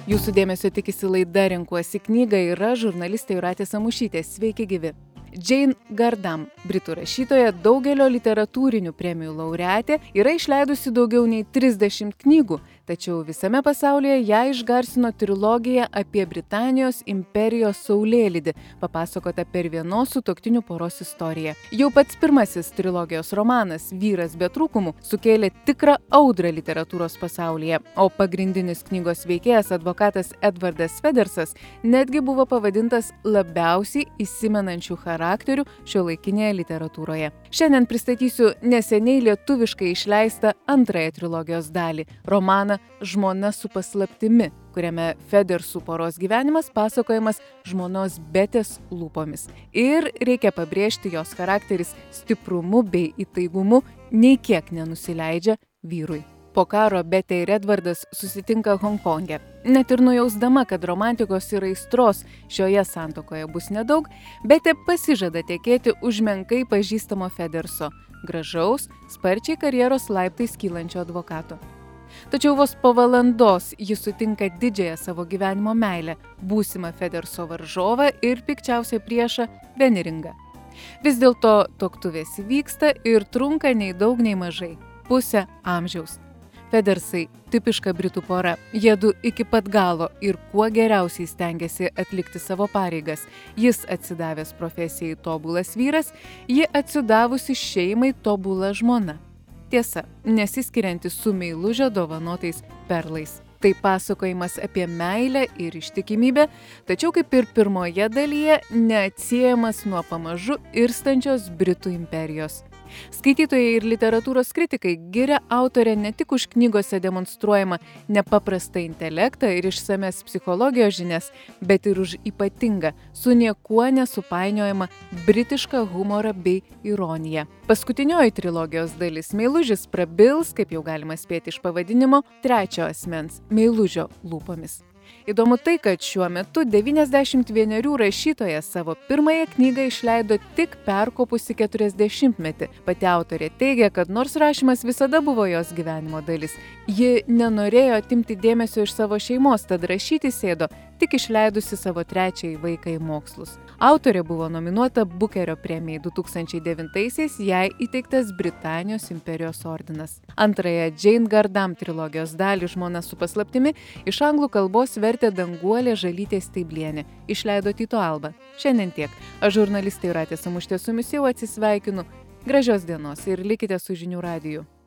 Jūsų dėmesio tikisi laida Renkuosi knygą ir aš, žurnalistė Jūratė Samušytė. Sveiki gyvi. Jane Gardam, britų rašytoja, daugelio literatūrinių premijų laureatė, yra išleidusi daugiau nei 30 knygų, tačiau visame pasaulyje ją išgarsino trilogija apie Britanijos imperijos saulėlydį, papasakota per vienos sutuoktinių poros istoriją. Jau pats pirmasis trilogijos romanas Vyras be trūkumų sukėlė tikrą audrą literatūros pasaulyje, o pagrindinis knygos veikėjas advokatas Edvardas Federsas netgi buvo pavadintas labiausiai įsimenančių charakterių šiuolaikinėje literatūroje. Šiandien pristatysiu neseniai lietuviškai išleistą antrąją trilogijos dalį – romaną Žmona su paslaptimi, kuriame Federsų poros gyvenimas pasakojamas žmonos Betės lūpomis. Ir reikia pabrėžti, jos charakteris stiprumu bei įtaigumu nei kiek nenusileidžia vyrui. Po karo Betė ir Edvardas susitinka Honkonge. Net ir nujausdama, kad romantikos ir aistros šioje santuokoje bus nedaug, Betė pasižada tekėti už menkai pažįstamo Federso, gražaus, sparčiai karjeros laiptais kylančio advokato. Tačiau vos po valandos jis sutinka didžiąją savo gyvenimo meilę, būsimą Federso varžovą ir pikčiausią priešą Beniringą. Vis dėlto tuoktuvės įvyksta ir trunka nei daug nei mažai – pusę amžiaus. Federsai – tipiška britų pora. Jiedu iki pat galo ir kuo geriausiai stengiasi atlikti savo pareigas. Jis atsidavęs profesijai tobulas vyras, ji atsidavusi šeimai tobula žmona. Tiesa, nesiskirianti su meilužio dovanotais perlais. Tai pasakojimas apie meilę ir ištikimybę, tačiau kaip ir pirmoje dalyje neatsiejamas nuo pamažu irstančios Britų imperijos. Skaitytojai ir literatūros kritikai giria autorę ne tik už knygose demonstruojamą nepaprastą intelektą ir išsames psichologijos žinias, bet ir už ypatingą, su niekuo nesupainiojamą britišką humorą bei ironiją. Paskutinioji trilogijos dalis Meilužis prabils, kaip jau galima spėti iš pavadinimo, trečio asmens Meilužio lūpomis. Įdomu tai, kad šiuo metu 91 rašytoja savo pirmąją knygą išleido tik perkopusi 40-metį. Pati autorė teigia, kad nors rašymas visada buvo jos gyvenimo dalis, ji nenorėjo atimti dėmesio iš savo šeimos, tad rašyti sėdo tik išleidusi savo trečiąjį vaiką į mokslus. Autorė buvo nominuota Bukerio premijai 2009-aisiais, jai įteiktas Britanijos imperijos ordinas. Antrąją Jane Gardam trilogijos dalį Žmona su paslaptimi iš anglų kalbos vertė Danguolė Žalytė Steiblienė. Išleido Tyto Alba. Šiandien tiek. Aš žurnalistė Jūratė Samušytė su jumis jau atsisveikinu. Gražios dienos ir likite su Žinių radiju.